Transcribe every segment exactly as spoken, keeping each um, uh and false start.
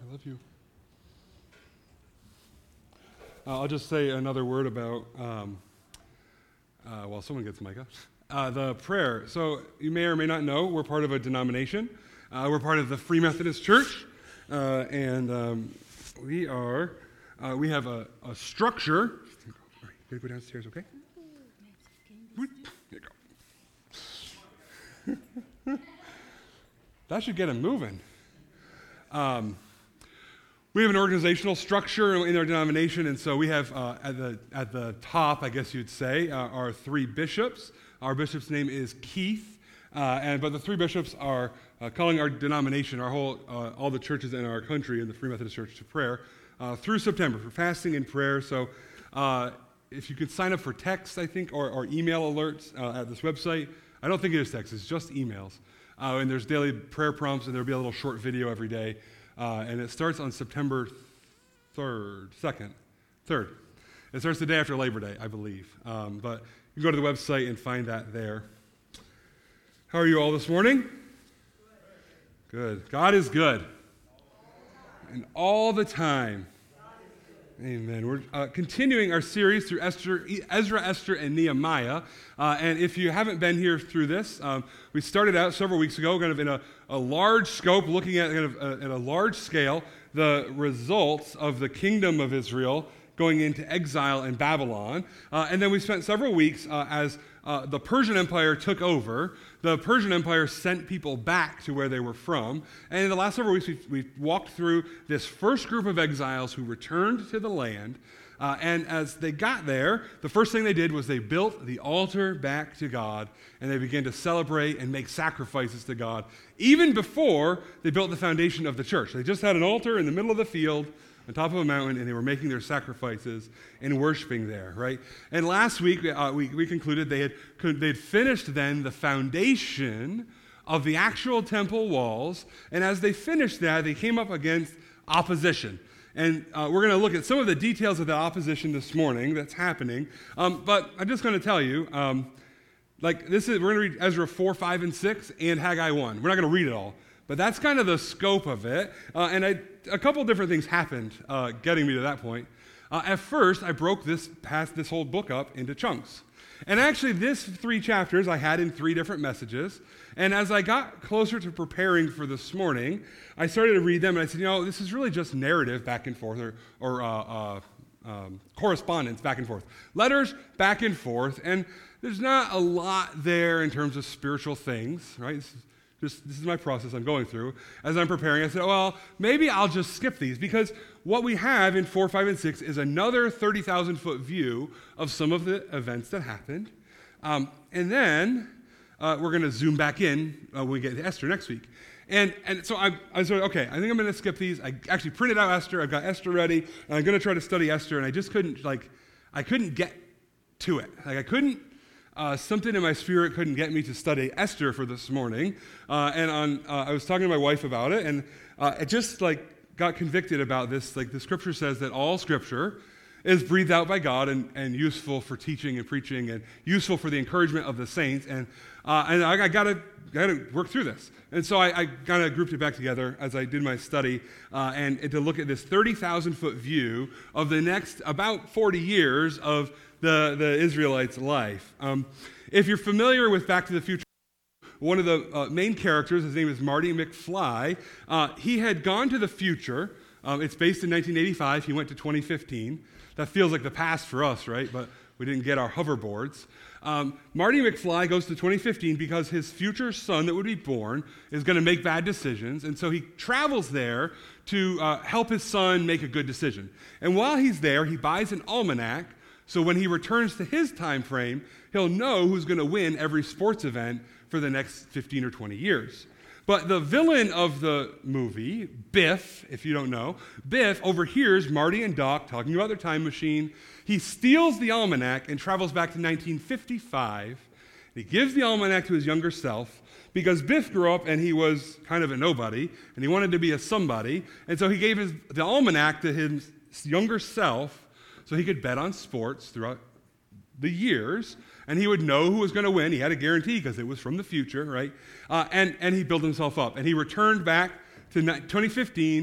I love you. Uh, I'll just say another word about, um, uh, well, someone gets Micah, uh, the prayer. So you may or may not know, we're part of a denomination. Uh, we're part of the Free Methodist Church, uh, and um, we are, uh, we have a, a structure. You gotta go downstairs, okay? There you go. That should get him moving. Um, we have an organizational structure in our denomination, and so we have uh, at the at the top, I guess you'd say, uh, our three bishops. Our bishop's name is Keith, uh, and but the three bishops are uh, calling our denomination, our whole, uh, all the churches in our country, in the Free Methodist Church, to prayer uh, through September for fasting and prayer. So, uh, if you could sign up for text, I think, or, or email alerts uh, at this website. I don't think it is text; it's just emails. Uh, and there's daily prayer prompts, and there'll be a little short video every day. Uh, and it starts on September third, second, third. It starts the day after Labor Day, I believe. Um, but you can go to the website and find that there. How are you all this morning? Good. God is good. And all the time. Amen. We're uh, continuing our series through Esther, Ezra, Esther, and Nehemiah. Uh, and if you haven't been here through this, um, we started out several weeks ago kind of in a, a large scope, looking at kind of a, at a large scale the results of the kingdom of Israel going into exile in Babylon. Uh, and then we spent several weeks uh, as uh, the Persian Empire took over. The Persian Empire sent people back to where they were from. And in the last several weeks, we we walked through this first group of exiles who returned to the land. Uh, and as they got there, the first thing they did was they built the altar back to God, and they began to celebrate and make sacrifices to God, even before they built the foundation of the church. They just had an altar in the middle of the field, on top of a mountain, and they were making their sacrifices and worshiping there, right? And last week, uh, we, we concluded they had they'd finished then the foundation of the actual temple walls, and as they finished that, they came up against opposition. And uh, we're going to look at some of the details of that opposition this morning that's happening. Um, but I'm just going to tell you, um, like this is we're going to read Ezra four, five, and six, and Haggai one. We're not going to read it all. But that's kind of the scope of it. Uh, and I, a couple different things happened uh, getting me to that point. Uh, at first, I broke this past this whole book up into chunks. And actually, this three chapters I had in three different messages. And as I got closer to preparing for this morning, I started to read them, and I said, you know, this is really just narrative back and forth, or, or uh, uh, um, correspondence back and forth. Letters back and forth, and there's not a lot there in terms of spiritual things, right? This is Just, this is my process I'm going through. As I'm preparing, I said, well, maybe I'll just skip these, because what we have in four, five, and six is another thirty thousand foot view of some of the events that happened. Um, and then uh, we're going to zoom back in uh, when we get to Esther next week. And and so I, I said, okay, I think I'm going to skip these. I actually printed out Esther. I've got Esther ready, and I'm going to try to study Esther, and I just couldn't, like, I couldn't get to it. Like, I couldn't Uh, something in my spirit couldn't get me to study Esther for this morning, uh, and on uh, I was talking to my wife about it, and uh, it just like got convicted about this. Like the Scripture says that all Scripture is breathed out by God and, and useful for teaching and preaching and useful for the encouragement of the saints, and uh, and I, I gotta gotta work through this. And so I, I kind of grouped it back together as I did my study, uh, and, and to look at this thirty thousand foot view of the next about forty years of the, the Israelites' life. Um, if you're familiar with Back to the Future, one of the uh, main characters, his name is Marty McFly, uh, he had gone to the future. Um, it's based in nineteen eighty-five. He went to twenty fifteen. That feels like the past for us, right? But we didn't get our hoverboards. Um, Marty McFly goes to twenty fifteen because his future son that would be born is going to make bad decisions, and so he travels there to uh, help his son make a good decision. And while he's there, he buys an almanac, so when he returns to his time frame, he'll know who's going to win every sports event for the next fifteen or twenty years. But the villain of the movie, Biff, if you don't know, Biff overhears Marty and Doc talking about their time machine. He steals the almanac and travels back to nineteen fifty-five. He gives the almanac to his younger self because Biff grew up and he was kind of a nobody, and he wanted to be a somebody. And so he gave his, the almanac to his younger self so he could bet on sports throughout the years, and he would know who was going to win. He had a guarantee because it was from the future, right? Uh, and, and he built himself up. And he returned back to twenty fifteen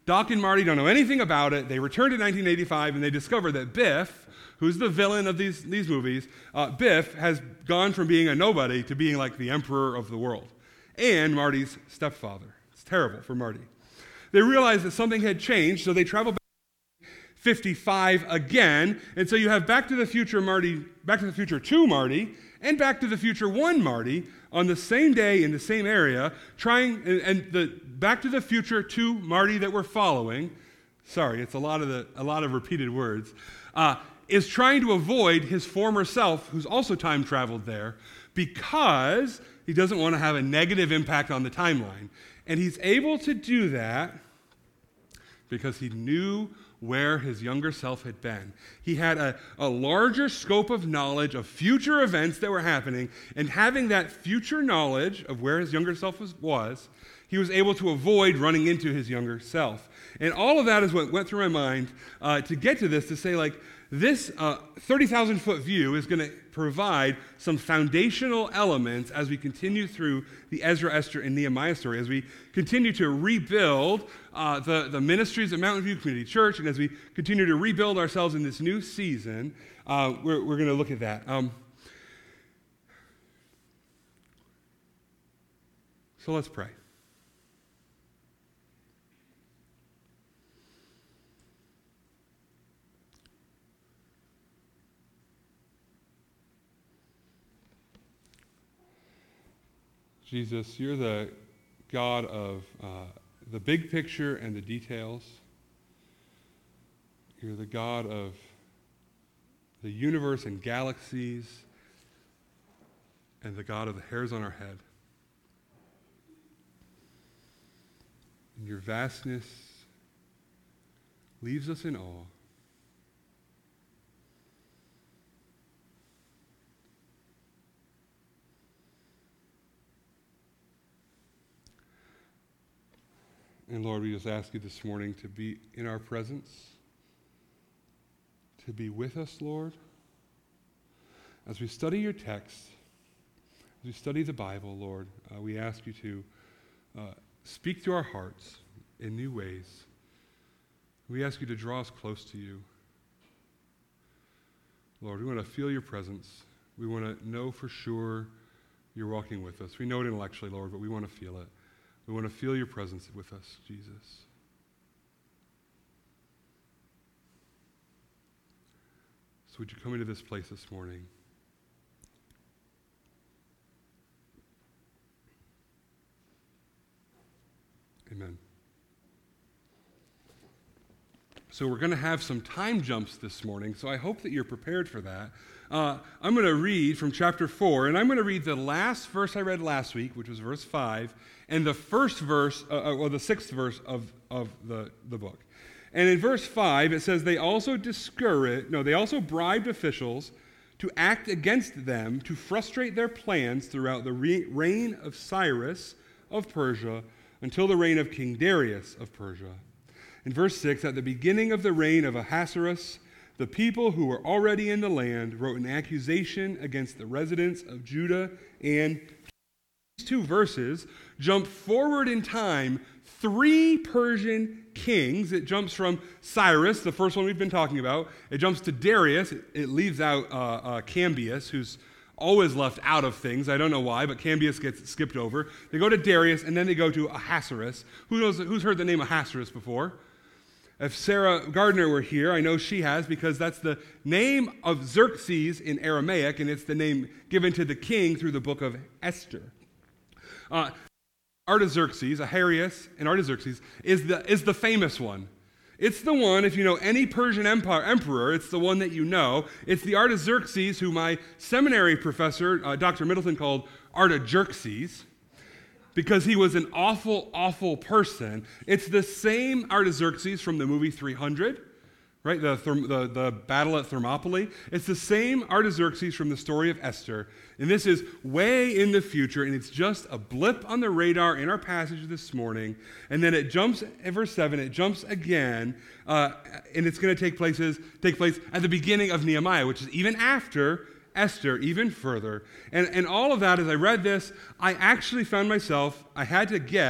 Doc and Marty don't know anything about it. They return to nineteen eighty-five, and they discover that Biff, who's the villain of these, these movies, uh, Biff has gone from being a nobody to being like the emperor of the world, and Marty's stepfather. It's terrible for Marty. They realize that something had changed, so they travel back to fifty-five again, and so you have Back to the Future Marty, Back to the Future two Marty, and Back to the Future one Marty on the same day in the same area, trying, and, and the Back to the Future two Marty that we're following, sorry, it's a lot of the a lot of repeated words, uh, is trying to avoid his former self, who's also time traveled there, because he doesn't want to have a negative impact on the timeline. And he's able to do that because he knew where his younger self had been. He had a, a larger scope of knowledge of future events that were happening, and having that future knowledge of where his younger self was, was he was able to avoid running into his younger self. And all of that is what went through my mind uh, to get to this, to say, like, this uh, thirty thousand foot view is going to provide some foundational elements as we continue through the Ezra, Esther, and Nehemiah story, as we continue to rebuild uh, the, the ministries of Mountain View Community Church, and as we continue to rebuild ourselves in this new season. uh, we're, we're going to look at that. Um, so let's pray. Jesus, you're the God of uh, the big picture and the details. You're the God of the universe and galaxies, and the God of the hairs on our head. And your vastness leaves us in awe. And Lord, we just ask you this morning to be in our presence, to be with us, Lord, as we study your text, as we study the Bible, Lord. Uh, we ask you to uh, speak to our hearts in new ways. We ask you to draw us close to you. Lord, we want to feel your presence. We want to know for sure you're walking with us. We know it intellectually, Lord, but we want to feel it. We want to feel your presence with us, Jesus. So would you come into this place this morning? Amen. So we're going to have some time jumps this morning, so I hope that you're prepared for that. Uh, I'm going to read from chapter four, and I'm going to read the last verse I read last week, which was verse five, and the first verse, uh, or the sixth verse of, of the, the book. And in verse five, it says, they also discouraged, no, they also bribed officials to act against them to frustrate their plans throughout the re- reign of Cyrus of Persia until the reign of King Darius of Persia. In verse six, at the beginning of the reign of Ahasuerus, the people who were already in the land wrote an accusation against the residents of Judah, and these two verses jump forward in time three Persian kings. It jumps from Cyrus, the first one we've been talking about. It jumps to Darius. It, it leaves out uh, uh, Cambius, who's always left out of things. I don't know why, but Cambius gets skipped over. They go to Darius, and then they go to Ahasuerus. Who knows? Who's heard the name Ahasuerus before? If Sarah Gardner were here, I know she has, because that's the name of Xerxes in Aramaic, and it's the name given to the king through the book of Esther. Uh, Artaxerxes, Ahasuerus and Artaxerxes, is the, is the famous one. It's the one, if you know any Persian empire, emperor, it's the one that you know. It's the Artaxerxes who my seminary professor, uh, Doctor Middleton, called Artaxerxes, because he was an awful, awful person. It's the same Artaxerxes from the movie three hundred, right? The, the, the battle at Thermopylae. It's the same Artaxerxes from the story of Esther. And this is way in the future, and it's just a blip on the radar in our passage this morning. And then it jumps, in verse seven, it jumps again, uh, and it's going to take places, take place at the beginning of Nehemiah, which is even after Esther, even further. And, and all of that, as I read this, I actually found myself, I had to get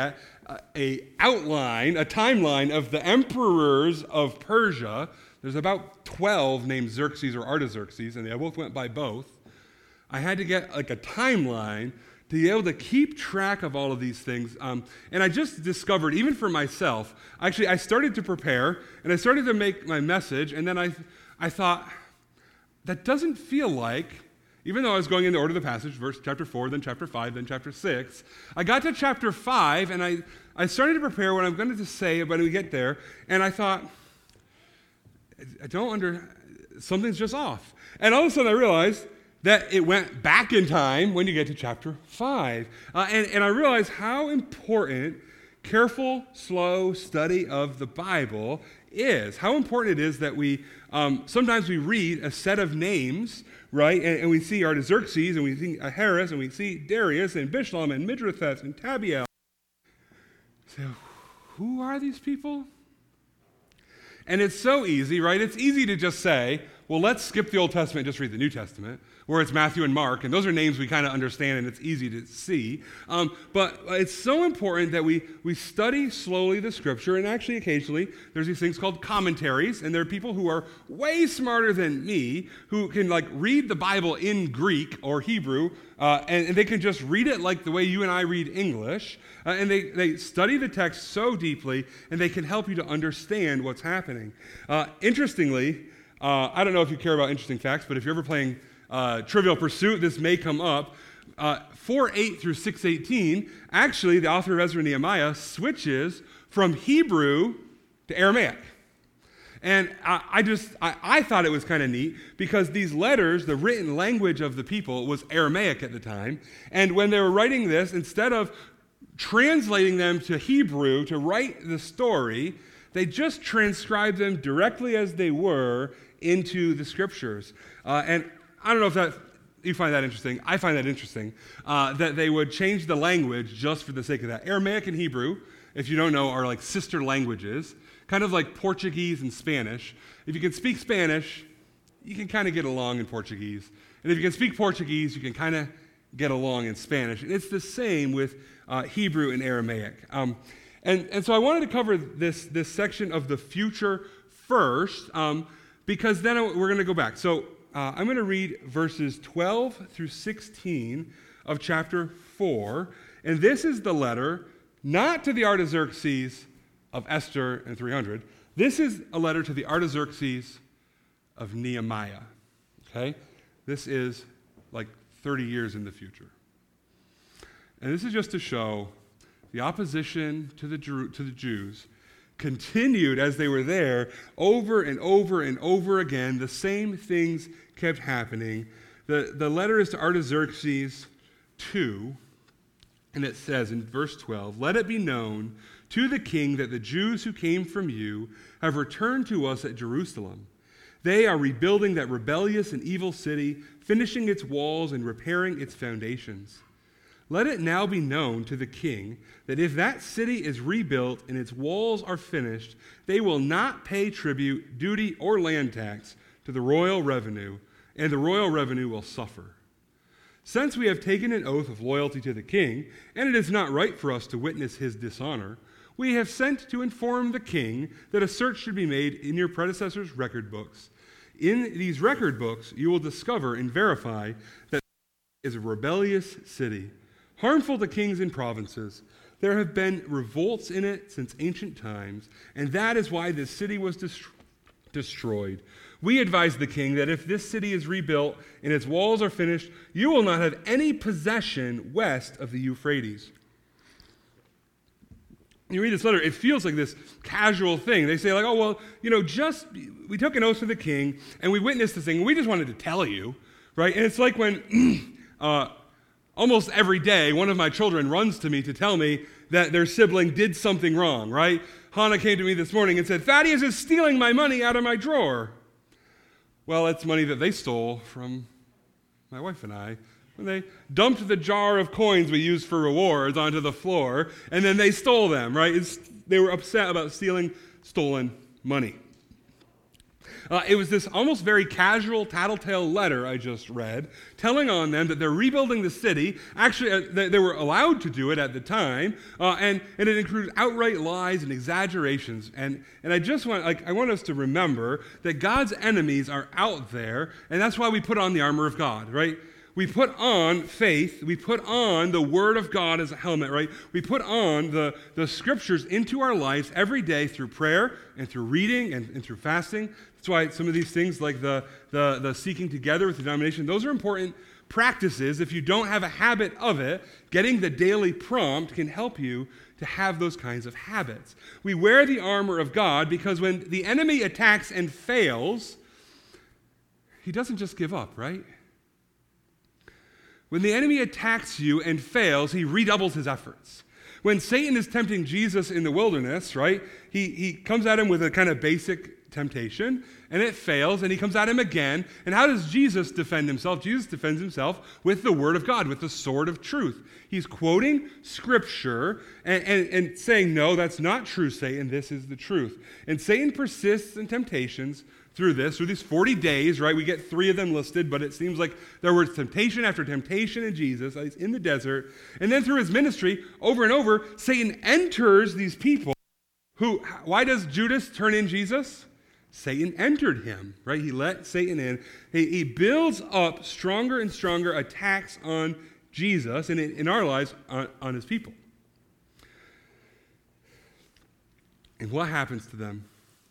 a, a outline, a timeline of the emperors of Persia. There's about twelve named Xerxes or Artaxerxes, and they both went by both. I had to get like a timeline to be able to keep track of all of these things. Um, and I just discovered, even for myself, actually I started to prepare, and I started to make my message, and then I, I thought, that doesn't feel like, even though I was going in the order of the passage, verse chapter four, then chapter five, then chapter six, I got to chapter five, and I, I started to prepare what I'm going to say when we get there, and I thought, I don't under, something's just off. And all of a sudden I realized that it went back in time when you get to chapter five. Uh, and, and I realized how important careful, slow study of the Bible is. How important it is that we, um, sometimes we read a set of names, right? And, and we see Artaxerxes, and we see Ahasuerus, and we see Darius, and Bishlam, and Mithridates, and Tabiel. So, who are these people? And it's so easy, right? It's easy to just say, well, let's skip the Old Testament and just read the New Testament, where it's Matthew and Mark, and those are names we kind of understand and it's easy to see. Um, but it's so important that we, we study slowly the Scripture, and actually occasionally there's these things called commentaries, and there are people who are way smarter than me who can like read the Bible in Greek or Hebrew, uh, and, and they can just read it like the way you and I read English, uh, and they, they study the text so deeply, and they can help you to understand what's happening. Uh, interestingly, uh, I don't know if you care about interesting facts, but if you're ever playing Uh, Trivial Pursuit, this may come up. Uh, four eight through six eighteen, actually, the author of Ezra and Nehemiah switches from Hebrew to Aramaic. And I, I just, I, I thought it was kind of neat because these letters, the written language of the people, was Aramaic at the time. And when they were writing this, instead of translating them to Hebrew to write the story, they just transcribed them directly as they were into the Scriptures. Uh, and I don't know if that you find that interesting. I find that interesting, uh, that they would change the language just for the sake of that. Aramaic and Hebrew, if you don't know, are like sister languages, kind of like Portuguese and Spanish. If you can speak Spanish, you can kind of get along in Portuguese. And if you can speak Portuguese, you can kind of get along in Spanish. And it's the same with uh, Hebrew and Aramaic. Um, and, and so I wanted to cover this, this section of the future first, um, because then we're going to go back. So Uh, I'm going to read verses twelve through sixteen of chapter four, and this is the letter not to the Artaxerxes of Esther and three hundred. This is a letter to the Artaxerxes of Nehemiah, okay? This is like thirty years in the future. And this is just to show the opposition to the, Jew- to the Jews continued as they were there over and over and over again. The same things kept happening. The, the letter is to Artaxerxes two, and it says in verse twelve, "Let it be known to the king that the Jews who came from you have returned to us at Jerusalem. They are rebuilding that rebellious and evil city, finishing its walls and repairing its foundations. Let it now be known to the king that if that city is rebuilt and its walls are finished, they will not pay tribute, duty, or land tax to the royal revenue, and the royal revenue will suffer. Since we have taken an oath of loyalty to the king, and it is not right for us to witness his dishonor, we have sent to inform the king that a search should be made in your predecessors' record books. In these record books, you will discover and verify that it is a rebellious city, harmful to kings and provinces. There have been revolts in it since ancient times, and that is why this city was dest- destroyed. We advise the king that if this city is rebuilt and its walls are finished, you will not have any possession west of the Euphrates." You read this letter, it feels like this casual thing. They say like, oh, well, you know, just, we took an oath to the king, and we witnessed this thing, and we just wanted to tell you, right? And it's like when uh, almost every day, one of my children runs to me to tell me that their sibling did something wrong, right? Hannah came to me this morning and said, "Thaddeus is stealing my money out of my drawer." Well, it's money that they stole from my wife and I when they dumped the jar of coins we used for rewards onto the floor, and then they stole them, right? It's, they were upset about stealing stolen money. Uh, it was this almost very casual tattletale letter I just read, telling on them that they're rebuilding the city. Actually, uh, they, they were allowed to do it at the time, uh, and, and it included outright lies and exaggerations. And, and I just want, like, I want us to remember that God's enemies are out there, and that's why we put on the armor of God, right? We put on faith, we put on the Word of God as a helmet, right? We put on the, the Scriptures into our lives every day through prayer and through reading and, and through fasting. That's why some of these things like the, the, the seeking together with the denomination, those are important practices. If you don't have a habit of it, getting the daily prompt can help you to have those kinds of habits. We wear the armor of God because when the enemy attacks and fails, he doesn't just give up, right? When the enemy attacks you and fails, he redoubles his efforts. When Satan is tempting Jesus in the wilderness, right, he, he comes at him with a kind of basic temptation, and it fails, and he comes at him again. And how does Jesus defend himself? Jesus defends himself with the word of God, with the sword of truth. He's quoting Scripture and, and, and saying, no, that's not true, Satan. This is the truth. And Satan persists in temptations through this, through these forty days, right? We get three of them listed, but it seems like there was temptation after temptation in Jesus. He's in the desert. And then through his ministry, over and over, Satan enters these people who, why does Judas turn in Jesus? Satan entered him, right? He let Satan in. He, he builds up stronger and stronger attacks on Jesus and in, in our lives on, on his people. And what happens to them?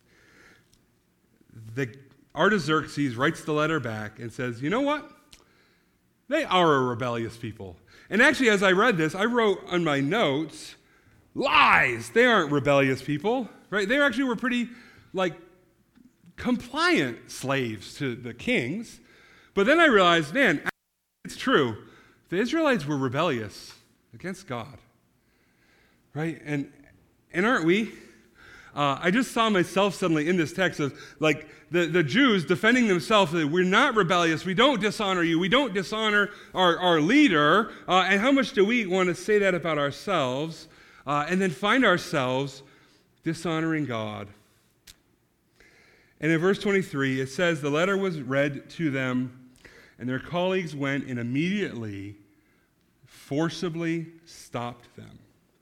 The Artaxerxes writes the letter back and says, you know what? They are a rebellious people. And actually, as I read this, I wrote on my notes, lies. They aren't rebellious people, right? They actually were pretty, like, compliant slaves to the kings. But then I realized, man, it's true. The Israelites were rebellious against God, right? And and aren't we? Uh, I just saw myself suddenly in this text of, like, the, the Jews defending themselves that we're not rebellious, we don't dishonor you, we don't dishonor our, our leader, uh, and how much do we want to say that about ourselves, uh, and then find ourselves dishonoring God. And in verse twenty-three, it says, the letter was read to them, and their colleagues went and immediately forcibly stopped them.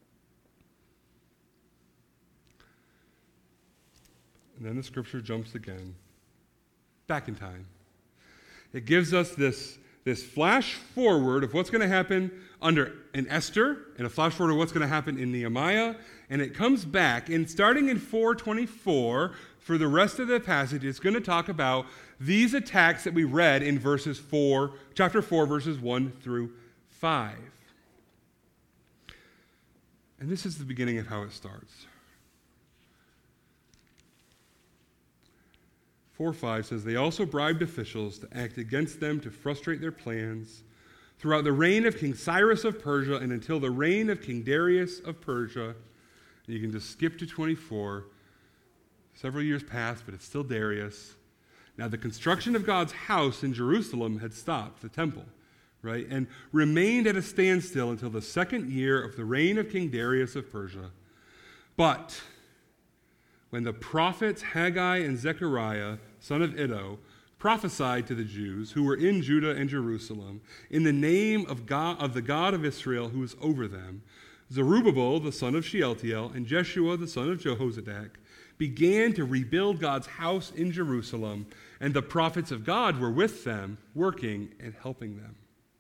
And then the scripture jumps again, back in time. It gives us this, this flash forward of what's going to happen under in Esther, and a flash forward of what's going to happen in Nehemiah, and it comes back. And starting in four twenty-four, for the rest of the passage, it's going to talk about these attacks that we read in verses four, chapter four, verses one through five. And this is the beginning of how it starts. four five says, they also bribed officials to act against them to frustrate their plans throughout the reign of King Cyrus of Persia and until the reign of King Darius of Persia. And you can just skip to twenty-four. Several years passed, but it's still Darius. Now, the construction of God's house in Jerusalem had stopped, the temple, right, and remained at a standstill until the second year of the reign of King Darius of Persia. But when the prophets Haggai and Zechariah, son of Iddo, prophesied to the Jews who were in Judah and Jerusalem in the name of God of the God of Israel who was over them, Zerubbabel, the son of Shealtiel, and Jeshua, the son of Jehozadak, began to rebuild God's house in Jerusalem, and the prophets of God were with them, working and helping them.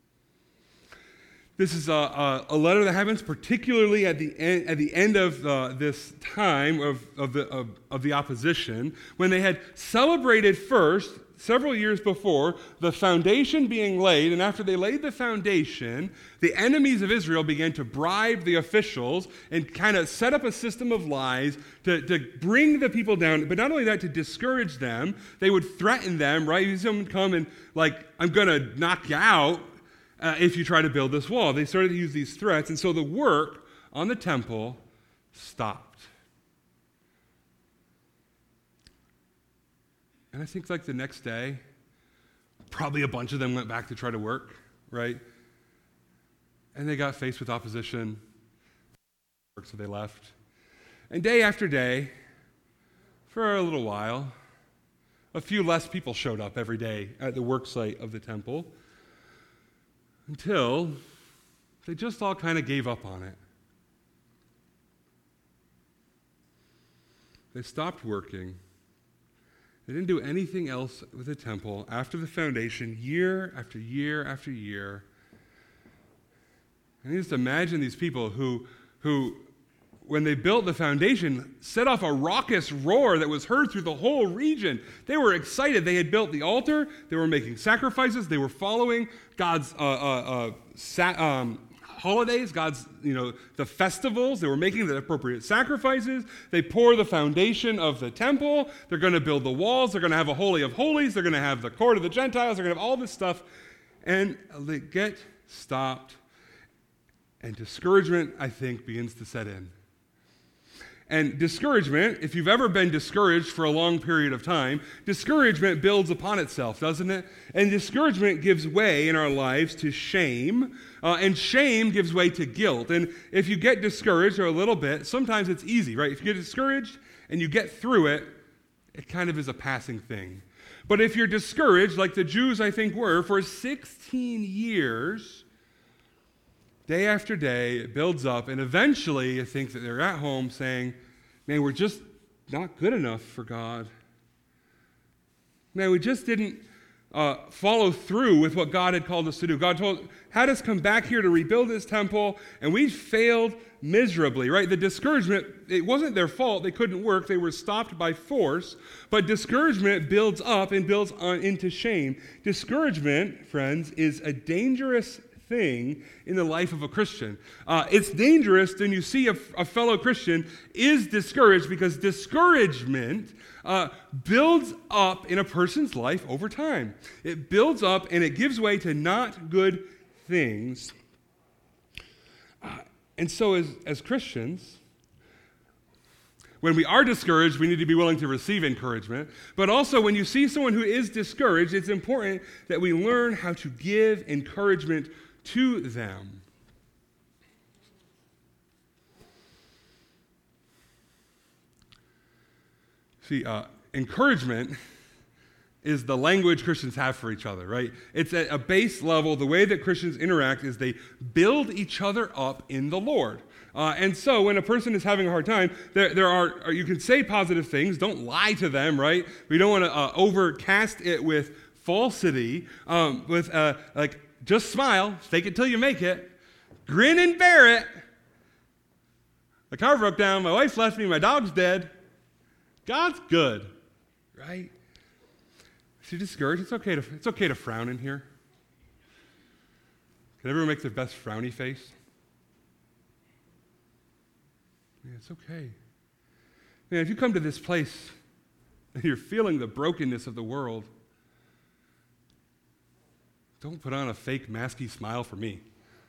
This is a, a, a letter that happens particularly at the end, at the end of uh, this time of, of, the, of, of the opposition, when they had celebrated first, several years before, the foundation being laid, and after they laid the foundation, the enemies of Israel began to bribe the officials and kind of set up a system of lies to, to bring the people down, but not only that, to discourage them. They would threaten them, right? Someone would come and, like, I'm going to knock you out Uh, if you try to build this wall. They started to use these threats, and so the work on the temple stopped. And I think like the next day, probably a bunch of them went back to try to work, right? And they got faced with opposition, so they left. And day after day, for a little while, a few less people showed up every day at the work site of the temple until they just all kind of gave up on it. They stopped working. They didn't do anything else with the temple after the foundation, year after year after year. And you just imagine these people who, who, when they built the foundation, set off a raucous roar that was heard through the whole region. They were excited. They had built the altar. They were making sacrifices. They were following God's uh, uh, uh, sa- um, holidays, God's, you know, the festivals. They were making the appropriate sacrifices. They pour the foundation of the temple. They're going to build the walls. They're going to have a Holy of Holies. They're going to have the court of the Gentiles. They're going to have all this stuff. And they get stopped. And discouragement, I think, begins to set in. And discouragement, if you've ever been discouraged for a long period of time, discouragement builds upon itself, doesn't it? And discouragement gives way in our lives to shame, uh, and shame gives way to guilt. And if you get discouraged or a little bit, sometimes it's easy, right? If you get discouraged and you get through it, it kind of is a passing thing. But if you're discouraged, like the Jews, I think, were, for sixteen years, day after day, it builds up, and eventually you think that they're at home saying, man, we're just not good enough for God. Man, we just didn't uh, follow through with what God had called us to do. God told, had us come back here to rebuild this temple, and we failed miserably, right? The discouragement, it wasn't their fault. They couldn't work. They were stopped by force. But discouragement builds up and builds on into shame. Discouragement, friends, is a dangerous thing in the life of a Christian. Uh, it's dangerous when you see a, a fellow Christian is discouraged, because discouragement uh, builds up in a person's life over time. It builds up and it gives way to not good things. Uh, and so as, as Christians, when we are discouraged, we need to be willing to receive encouragement. But also, when you see someone who is discouraged, it's important that we learn how to give encouragement to them. See, uh, encouragement is the language Christians have for each other, right? It's at a base level. The way that Christians interact is they build each other up in the Lord. Uh, and so when a person is having a hard time, there, there are, you can say positive things. Don't lie to them, right? We don't want to uh, overcast it with falsity, um, with uh, like, just smile, fake it till you make it, grin and bear it. The car broke down, my wife left me, my dog's dead. God's good, right? If you're discouraged, it's okay to, it's okay to frown in here. Can everyone make their best frowny face? Yeah, it's okay. Man, if you come to this place and you're feeling the brokenness of the world, don't put on a fake, masky smile for me.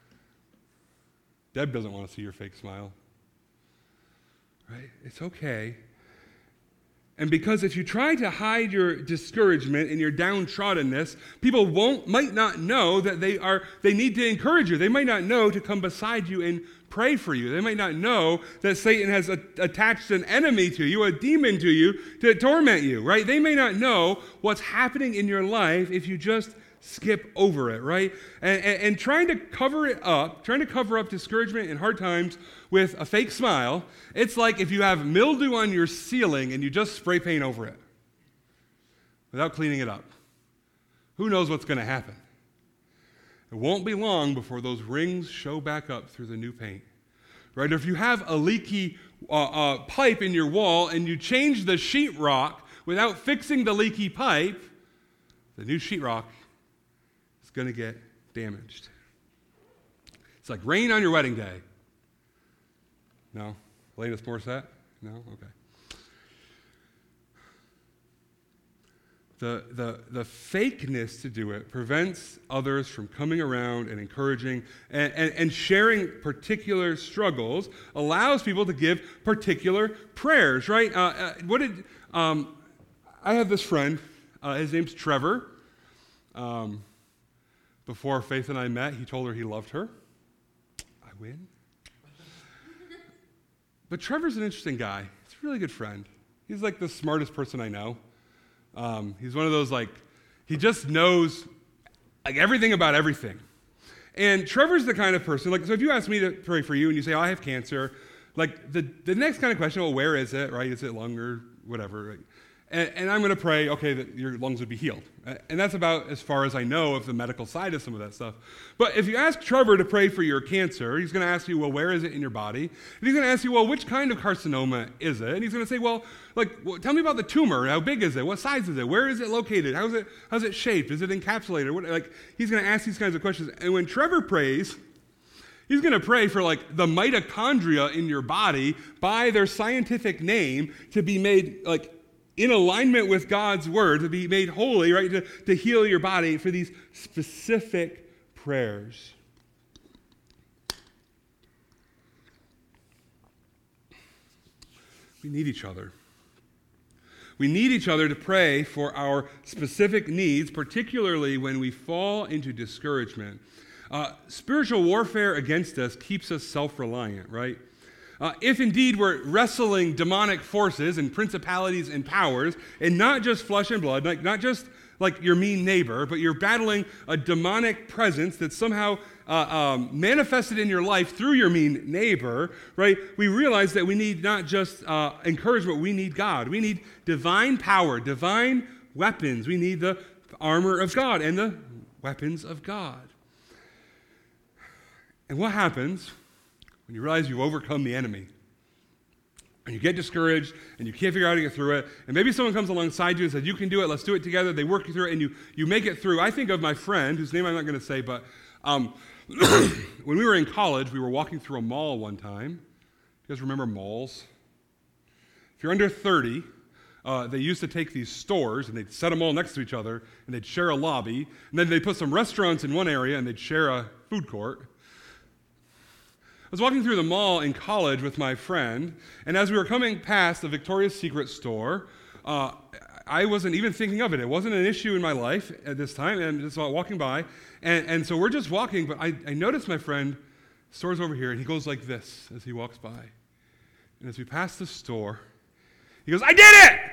Deb doesn't want to see your fake smile. Right? It's okay. And because if you try to hide your discouragement and your downtroddenness, people won't, might not know that they are, they need to encourage you. They might not know to come beside you and pray for you. They might not know that Satan has a, attached an enemy to you, a demon to you, to torment you, right? They may not know what's happening in your life if you just skip over it, right? And, and, and trying to cover it up, trying to cover up discouragement and hard times with a fake smile, it's like if you have mildew on your ceiling and you just spray paint over it without cleaning it up. Who knows what's going to happen? It won't be long before those rings show back up through the new paint, right? Or if you have a leaky uh, uh, pipe in your wall and you change the sheetrock without fixing the leaky pipe, the new sheetrock going to get damaged. It's like rain on your wedding day. No? Alanis Morissette? No? Okay. The, the, the fakeness to do it prevents others from coming around and encouraging and, and, and sharing particular struggles, allows people to give particular prayers, right? Uh, uh, what did, um, I have this friend, uh, his name's Trevor. Um, Before Faith and I met, he told her he loved her. I win. But Trevor's an interesting guy. He's a really good friend. He's like the smartest person I know. Um, he's one of those, like, he just knows, like, everything about everything. And Trevor's the kind of person, like, so if you ask me to pray for you and you say, oh, I have cancer, like, the, the next kind of question, well, where is it, right? Is it lung or whatever, right? And, and I'm going to pray, okay, that your lungs would be healed. And that's about as far as I know of the medical side of some of that stuff. But if you ask Trevor to pray for your cancer, he's going to ask you, well, where is it in your body? And he's going to ask you, well, which kind of carcinoma is it? And he's going to say, well, like, well, tell me about the tumor. How big is it? What size is it? Where is it located? How is it, how's it shaped? Is it encapsulated? What, like, he's going to ask these kinds of questions. And when Trevor prays, he's going to pray for, like, the mitochondria in your body by their scientific name to be made, like, in alignment with God's word, to be made holy, right, to, to heal your body for these specific prayers. We need each other. We need each other to pray for our specific needs, particularly when we fall into discouragement. Uh, spiritual warfare against us keeps us self-reliant, right? Uh, if indeed we're wrestling demonic forces and principalities and powers, and not just flesh and blood, like not just like your mean neighbor, but you're battling a demonic presence that's somehow uh, um, manifested in your life through your mean neighbor, right? We realize that we need not just uh, encouragement, we need God. We need divine power, divine weapons. We need the armor of God and the weapons of God. And what happens when you realize you've overcome the enemy, and you get discouraged, and you can't figure out how to get through it, and maybe someone comes alongside you and says, you can do it, let's do it together, they work you through it, and you, you make it through. I think of my friend, whose name I'm not going to say, but um, when we were in college, we were walking through a mall one time. You guys remember malls? If you're under thirty, uh, they used to take these stores, and they'd set them all next to each other, and they'd share a lobby, and then they'd put some restaurants in one area, and they'd share a food court. I was walking through the mall in college with my friend, and as we were coming past the Victoria's Secret store, uh, I wasn't even thinking of it. It wasn't an issue in my life at this time, and just walking by, and, and so we're just walking, but I, I noticed my friend, store's over here, and he goes like this as he walks by. And as we pass the store, he goes, I did it!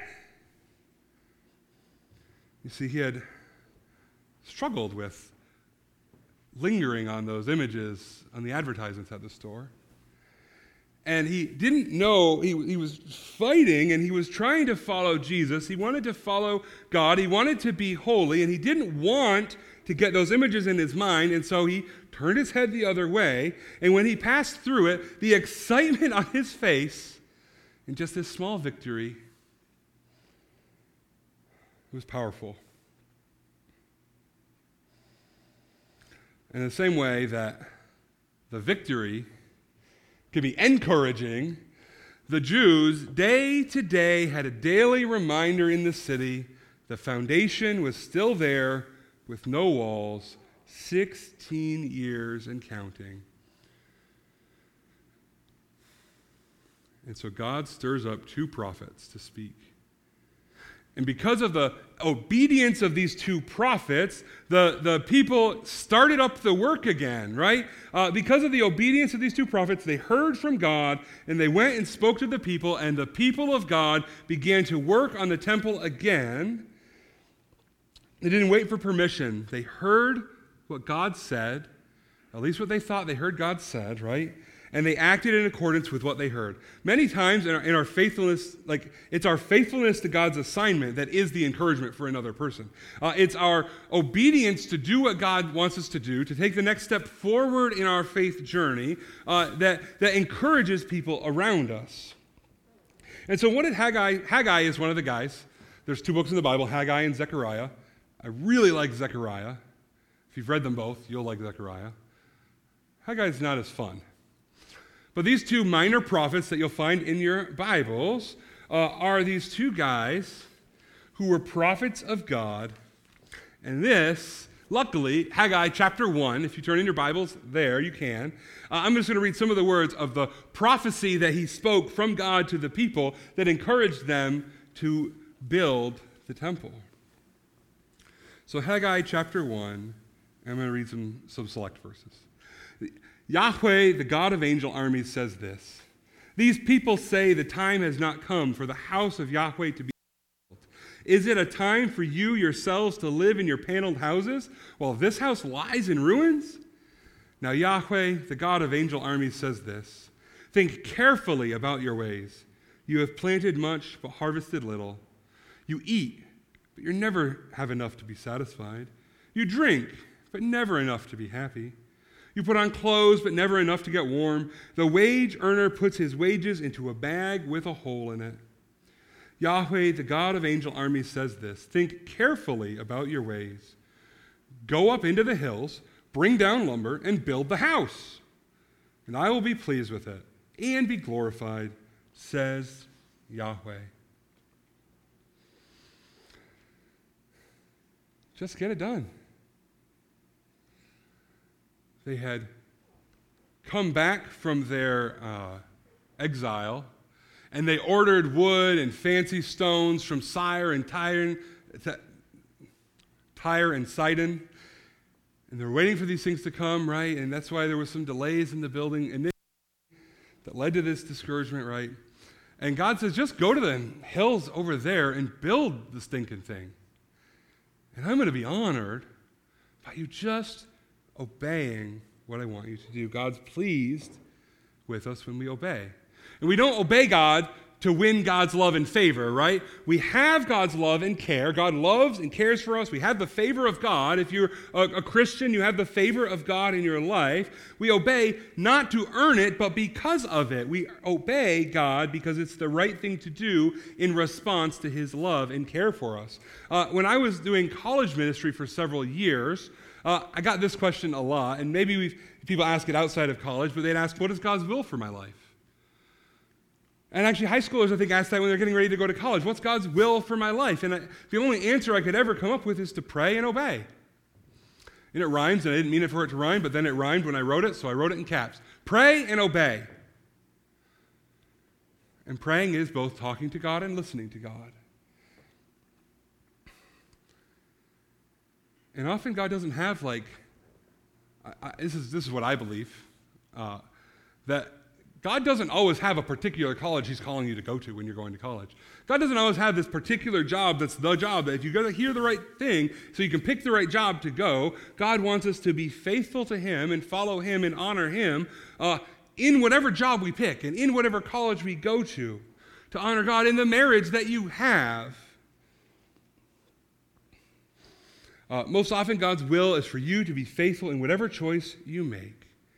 You see, he had struggled with lingering on those images on the advertisements at the store. And he didn't know, he, he was fighting and he was trying to follow Jesus. He wanted to follow God. He wanted to be holy, and he didn't want to get those images in his mind, and so he turned his head the other way. And when he passed through it, the excitement on his face and just this small victory was powerful. In the same way that the victory can be encouraging, the Jews day to day had a daily reminder in the city the foundation was still there with no walls, sixteen years and counting. And so God stirs up two prophets to speak. And because of the obedience of these two prophets, the, the people started up the work again, right? Uh, because of the obedience of these two prophets, they heard from God, and they went and spoke to the people, and the people of God began to work on the temple again. They didn't wait for permission. They heard what God said, at least what they thought they heard God said, right? And they acted in accordance with what they heard. Many times in our, in our faithfulness, like it's our faithfulness to God's assignment that is the encouragement for another person. Uh, it's our obedience to do what God wants us to do, to take the next step forward in our faith journey uh, that, that encourages people around us. And so what did Haggai, Haggai is one of the guys. There's two books in the Bible, Haggai and Zechariah. I really like Zechariah. If you've read them both, you'll like Zechariah. Haggai's not as fun. But these two minor prophets that you'll find in your Bibles uh, are these two guys who were prophets of God. And this, luckily, Haggai chapter one, if you turn in your Bibles there, you can. Uh, I'm just going to read some of the words of the prophecy that he spoke from God to the people that encouraged them to build the temple. So Haggai chapter one, I'm going to read some, some select verses. Yahweh, the God of angel armies, says this. These people say the time has not come for the house of Yahweh to be built. Is it a time for you yourselves to live in your paneled houses while this house lies in ruins? Now Yahweh, the God of angel armies, says this: think carefully about your ways. You have planted much, but harvested little. You eat, but you never have enough to be satisfied. You drink, but never enough to be happy. You put on clothes, but never enough to get warm. The wage earner puts his wages into a bag with a hole in it. Yahweh, the God of angel armies, says this: think carefully about your ways. Go up into the hills, bring down lumber, and build the house, and I will be pleased with it and be glorified, says Yahweh. Just get it done. They had come back from their uh, exile, and they ordered wood and fancy stones from Tyre and Tyre, Tyre and Sidon, and they're waiting for these things to come, right? And that's why there was some delays in the building initially that led to this discouragement, right? And God says, just go to the hills over there and build the stinking thing. And I'm going to be honored by you just obeying what I want you to do. God's pleased with us when we obey. And we don't obey God to win God's love and favor, right? We have God's love and care. God loves and cares for us. We have the favor of God. If you're a, a Christian, you have the favor of God in your life. We obey not to earn it, but because of it. We obey God because it's the right thing to do in response to his love and care for us. Uh, when I was doing college ministry for several years, uh, I got this question a lot, and maybe we've, people ask it outside of college, but they'd ask, what is God's will for my life? And actually, high schoolers, I think, ask that when they're getting ready to go to college. What's God's will for my life? And I, the only answer I could ever come up with is to pray and obey. And it rhymes, and I didn't mean it for it to rhyme, but then it rhymed when I wrote it, so I wrote it in caps. Pray and obey. And praying is both talking to God and listening to God. And often God doesn't have, like, I, I, this is this is what I believe, uh, that God doesn't always have a particular college he's calling you to go to when you're going to college. God doesn't always have this particular job that's the job that if you got to hear the right thing so you can pick the right job to go, God wants us to be faithful to him and follow him and honor him uh, in whatever job we pick and in whatever college we go to, to honor God in the marriage that you have. Uh, most often, God's will is for you to be faithful in whatever choice you make.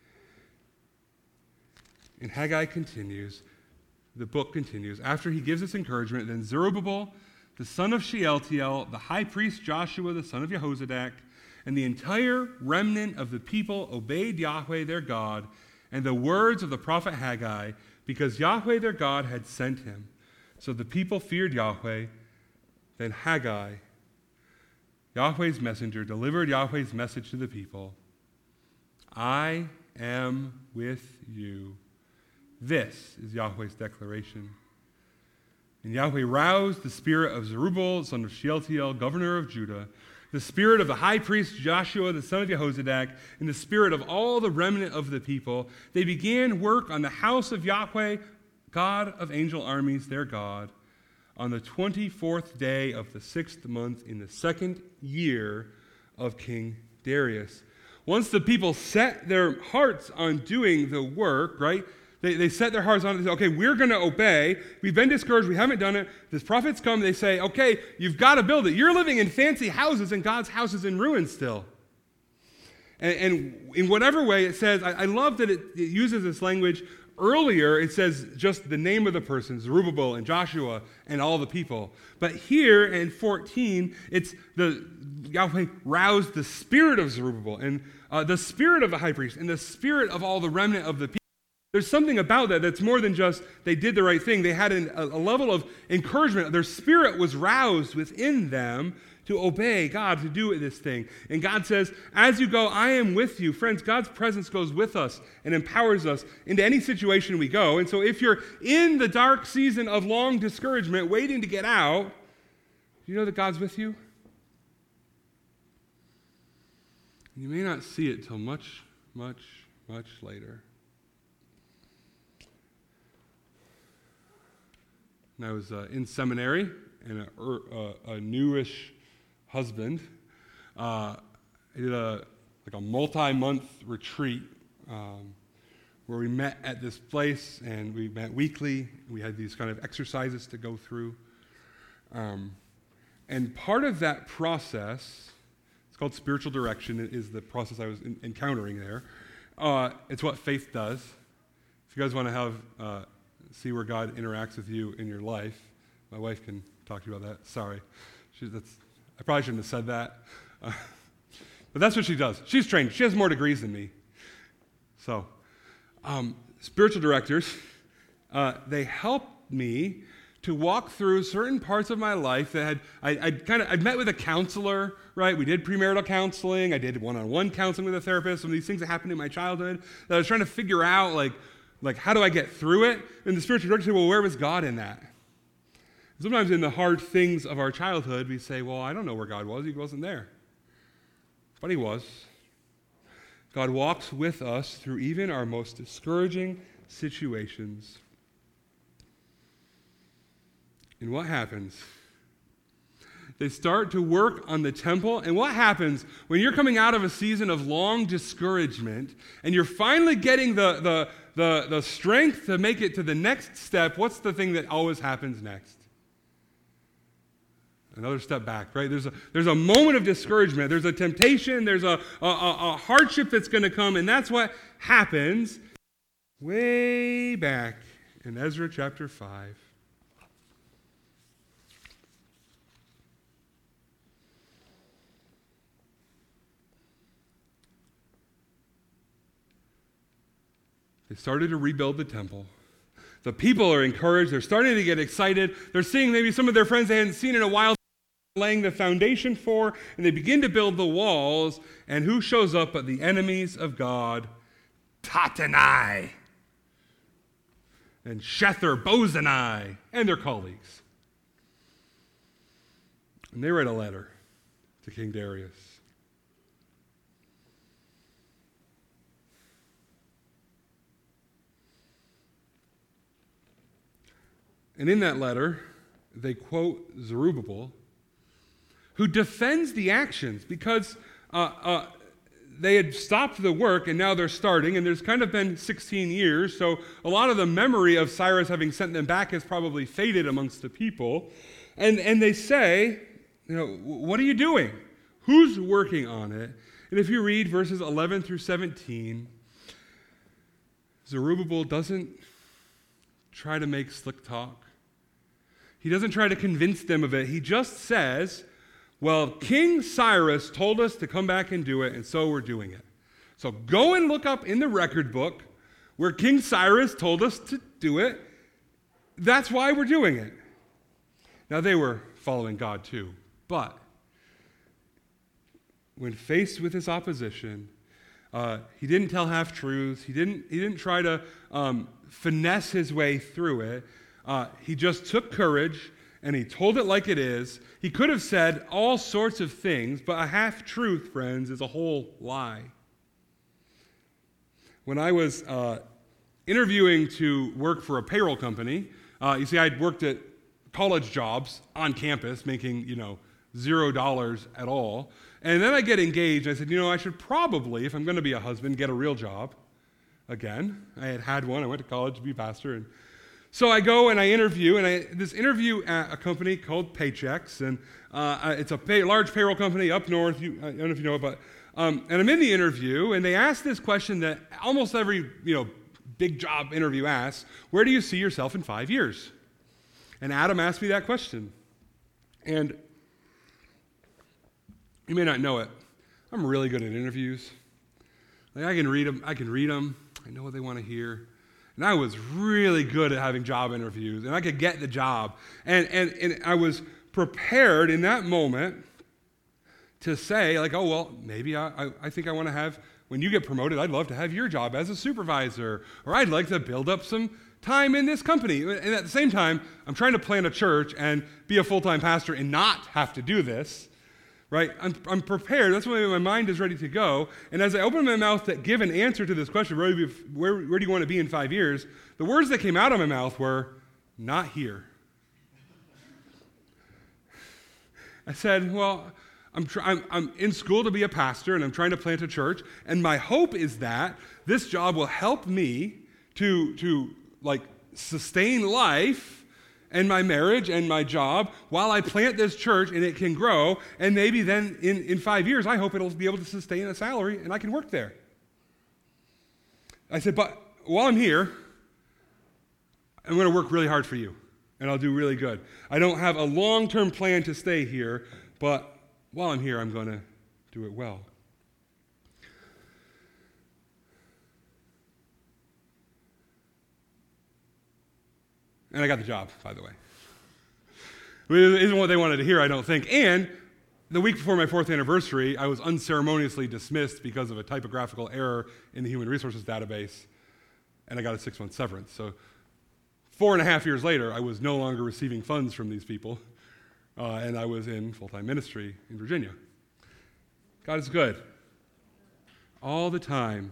And Haggai continues, the book continues. After he gives this encouragement, then Zerubbabel, the son of Shealtiel, the high priest Joshua, the son of Jehozadak, and the entire remnant of the people obeyed Yahweh their God and the words of the prophet Haggai, because Yahweh their God had sent him. So the people feared Yahweh. Then Haggai, Yahweh's messenger, delivered Yahweh's message to the people. I am with you. This is Yahweh's declaration. And Yahweh roused the spirit of Zerubbabel, son of Shealtiel, governor of Judah, the spirit of the high priest Joshua, the son of Jehozadak, and the spirit of all the remnant of the people. They began work on the house of Yahweh, God of angel armies, their God, on the twenty-fourth day of the sixth month in the second year of King Darius. Once the people set their hearts on doing the work, right? They, they set their hearts on it. They say, okay, we're going to obey. We've been discouraged. We haven't done it. This prophets come. They say, okay, you've got to build it. You're living in fancy houses, and God's house is in ruins still. And, and in whatever way it says, I, I love that it, it uses this language. Earlier, it says just the name of the person, Zerubbabel and Joshua and all the people. But here in fourteen, it's the Yahweh roused the spirit of Zerubbabel and uh, the spirit of the high priest and the spirit of all the remnant of the people. There's something about that that's more than just they did the right thing. They had an, a, a level of encouragement. Their spirit was roused within them to obey God, to do this thing. And God says, as you go, I am with you. Friends, God's presence goes with us and empowers us into any situation we go. And so if you're in the dark season of long discouragement, waiting to get out, do you know that God's with you? You may not see it till much, much, much later. And I was uh, in seminary, and a, a, a newish husband. Uh, I did a like a multi-month retreat um, where we met at this place, and we met weekly. We had these kind of exercises to go through. Um, and part of that process, it's called spiritual direction, it is the process I was in, encountering there. Uh, it's what faith does. If you guys want to have uh, see where God interacts with you in your life, my wife can talk to you about that. Sorry. She's, that's, I probably shouldn't have said that. Uh, but that's what she does. She's trained. She has more degrees than me. So, um, spiritual directors, uh, they help me to walk through certain parts of my life that had, I, I'd kind of, I'd met with a counselor, right? We did premarital counseling. I did one-on-one counseling with a therapist. Some of these things that happened in my childhood that I was trying to figure out, like, like how do I get through it? And the spiritual director said, well, where was God in that? Sometimes in the hard things of our childhood, we say, well, I don't know where God was. He wasn't there. But he was. God walks with us through even our most discouraging situations. And what happens? They start to work on the temple. And what happens when you're coming out of a season of long discouragement and you're finally getting the, the, the, the strength to make it to the next step? What's the thing that always happens next? Another step back, right? There's a, there's a moment of discouragement. There's a temptation. There's a, a, a hardship that's going to come. And that's what happens way back in Ezra chapter five. They started to rebuild the temple. The people are encouraged. They're starting to get excited. They're seeing maybe some of their friends they hadn't seen in a while, laying the foundation for, and they begin to build the walls. And who shows up but the enemies of God? Tattenai and Shether-bozenai and their colleagues. And they write a letter to King Darius. And in that letter, they quote Zerubbabel, who defends the actions because uh, uh, they had stopped the work and now they're starting, and there's kind of been sixteen years, so a lot of the memory of Cyrus having sent them back has probably faded amongst the people. And, and they say, you know, what are you doing? Who's working on it? And if you read verses eleven through seventeen, Zerubbabel doesn't try to make slick talk. He doesn't try to convince them of it. He just says, well, King Cyrus told us to come back and do it, and so we're doing it. So go and look up in the record book where King Cyrus told us to do it. That's why we're doing it. Now, they were following God too, but when faced with his opposition, uh, he didn't tell half-truths. He didn't, he didn't try to um, finesse his way through it. Uh, he just took courage and he told it like it is. He could have said all sorts of things, but a half-truth, friends, is a whole lie. When I was uh, interviewing to work for a payroll company, uh, you see, I'd worked at college jobs on campus, making, you know, zero dollars at all. And then I get engaged. I said, you know, I should probably, if I'm going to be a husband, get a real job. Again, I had had one. I went to college to be a pastor, and so I go and I interview, and I, this interview at a company called Paychex, and uh, it's a pay, large payroll company up north. You, I don't know if you know it, but um, and I'm in the interview, and they ask this question that almost every you know big job interview asks: where do you see yourself in five years? And Adam asked me that question, and you may not know it. I'm really good at interviews. Like I can read them. I can read them. I know what they want to hear. And I was really good at having job interviews, and I could get the job. And, and, and I was prepared in that moment to say, like, oh, well, maybe I, I, I think I want to have, when you get promoted, I'd love to have your job as a supervisor, or I'd like to build up some time in this company. And at the same time, I'm trying to plant a church and be a full-time pastor and not have to do this. Right? I'm, I'm prepared. That's why my mind is ready to go. And as I open my mouth to give an answer to this question, where, where, where do you want to be in five years? The words that came out of my mouth were, not here. I said, well, I'm, try- I'm, I'm in school to be a pastor, and I'm trying to plant a church, and my hope is that this job will help me to, to like, sustain life and my marriage and my job while I plant this church, and it can grow, and maybe then in, in five years, I hope it'll be able to sustain a salary, and I can work there. I said, but while I'm here, I'm going to work really hard for you, and I'll do really good. I don't have a long-term plan to stay here, but while I'm here, I'm going to do it well. And I got the job, by the way. It isn't what they wanted to hear, I don't think. And the week before my fourth anniversary, I was unceremoniously dismissed because of a typographical error in the human resources database, and I got a six-month severance. So four and a half years later, I was no longer receiving funds from these people, uh, and I was in full-time ministry in Virginia. God is good all the time.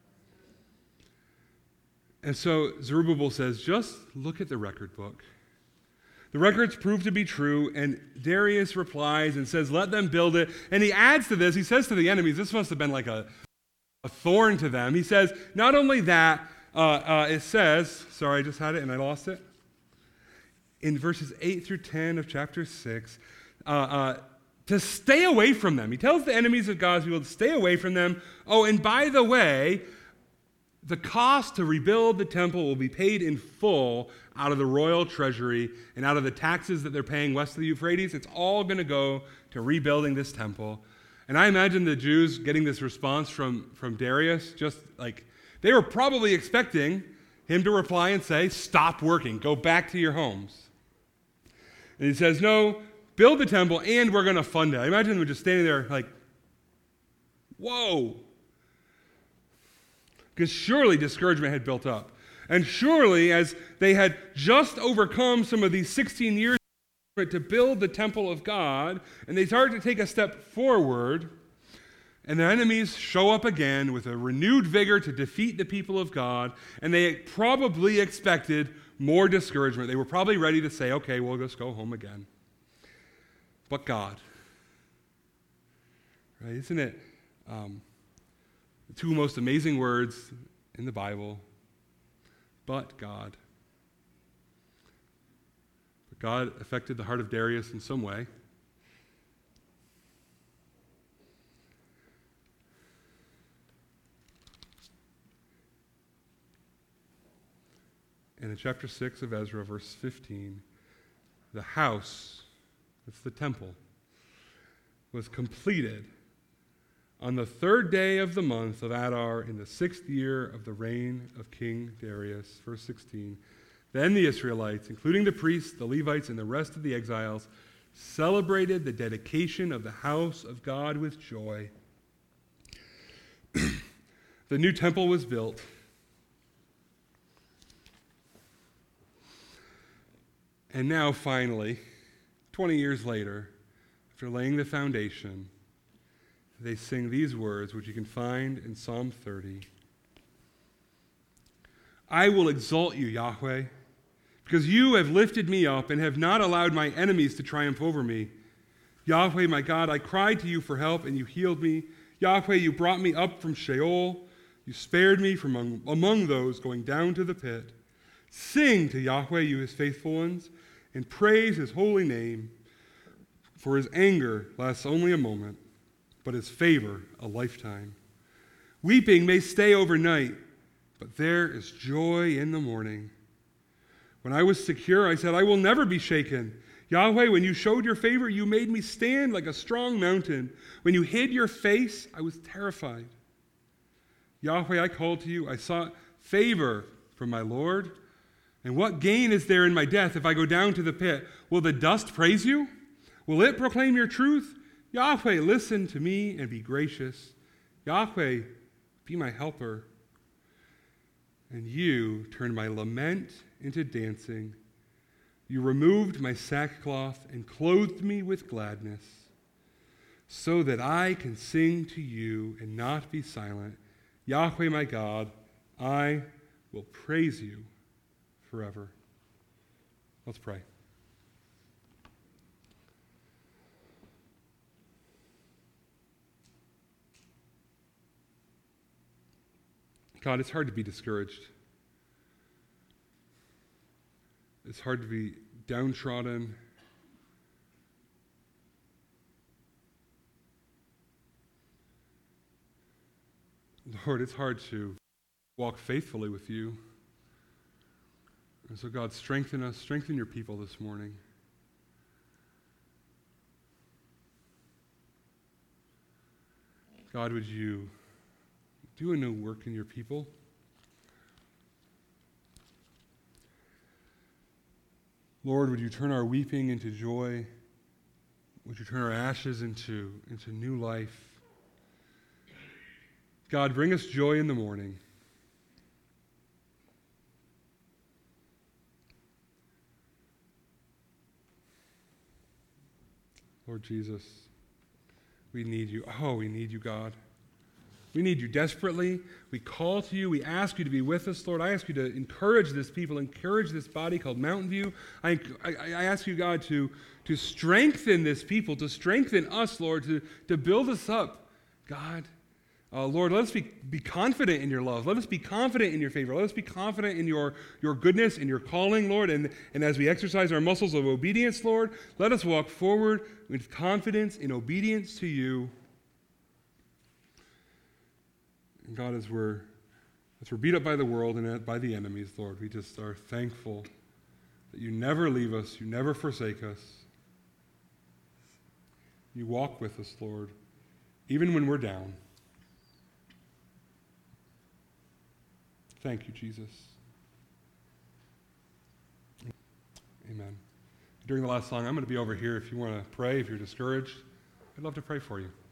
And so Zerubbabel says, just look at the record book. The records prove to be true, and Darius replies and says, let them build it. And he adds to this, he says to the enemies, this must have been like a, a thorn to them. He says, not only that, uh, uh, it says, sorry, I just had it and I lost it. In verses eight through ten of chapter six, uh, uh, to stay away from them. He tells the enemies of God's people to stay away from them. Oh, and by the way, the cost to rebuild the temple will be paid in full out of the royal treasury and out of the taxes that they're paying west of the Euphrates. It's all going to go to rebuilding this temple. And I imagine the Jews getting this response from, from Darius, just like, they were probably expecting him to reply and say, stop working, go back to your homes. And he says, no, build the temple and we're going to fund it. I imagine them just standing there like, whoa. Because surely discouragement had built up. And surely, as they had just overcome some of these sixteen years to build the temple of God, and they started to take a step forward, and their enemies show up again with a renewed vigor to defeat the people of God, and they probably expected more discouragement. They were probably ready to say, okay, we'll just go home again. But God. Right? Isn't it? Um, The two most amazing words in the Bible, but God. But God affected the heart of Darius in some way. And in chapter six of Ezra, verse fifteen, the house, that's the temple, was completed on the third day of the month of Adar, in the sixth year of the reign of King Darius. Verse sixteen. Then the Israelites, including the priests, the Levites, and the rest of the exiles, celebrated the dedication of the house of God with joy. The new temple was built. And now, finally, twenty years later, after laying the foundation, they sing these words, which you can find in Psalm thirty. I will exalt you, Yahweh, because you have lifted me up and have not allowed my enemies to triumph over me. Yahweh, my God, I cried to you for help, and you healed me. Yahweh, you brought me up from Sheol. You spared me from among, among those going down to the pit. Sing to Yahweh, you his faithful ones, and praise his holy name, for his anger lasts only a moment, but his favor a lifetime. Weeping may stay overnight, but there is joy in the morning. When I was secure, I said, I will never be shaken. Yahweh, when you showed your favor, you made me stand like a strong mountain. When you hid your face, I was terrified. Yahweh, I called to you. I sought favor from my Lord. And what gain is there in my death if I go down to the pit? Will the dust praise you? Will it proclaim your truth? Yahweh, listen to me and be gracious. Yahweh, be my helper. And you turned my lament into dancing. You removed my sackcloth and clothed me with gladness, so that I can sing to you and not be silent. Yahweh, my God, I will praise you forever. Let's pray. God, it's hard to be discouraged. It's hard to be downtrodden. Lord, it's hard to walk faithfully with you. And so, God, strengthen us, strengthen your people this morning. God, would you do a new work in your people? Lord, would you turn our weeping into joy? Would you turn our ashes into, into new life? God, bring us joy in the morning. Lord Jesus, we need you. Oh, we need you, God. We need you desperately. We call to you. We ask you to be with us, Lord. I ask you to encourage this people, encourage this body called Mountain View. I, I, I ask you, God, to, to strengthen this people, to strengthen us, Lord, to, to build us up. God, uh, Lord, let us be, be confident in your love. Let us be confident in your favor. Let us be confident in your, your goodness and your calling, Lord. And, and as we exercise our muscles of obedience, Lord, let us walk forward with confidence in obedience to you. And God, as we're, as we're beat up by the world and by the enemies, Lord, we just are thankful that you never leave us, you never forsake us. You walk with us, Lord, even when we're down. Thank you, Jesus. Amen. During the last song, I'm going to be over here if you want to pray, if you're discouraged. I'd love to pray for you.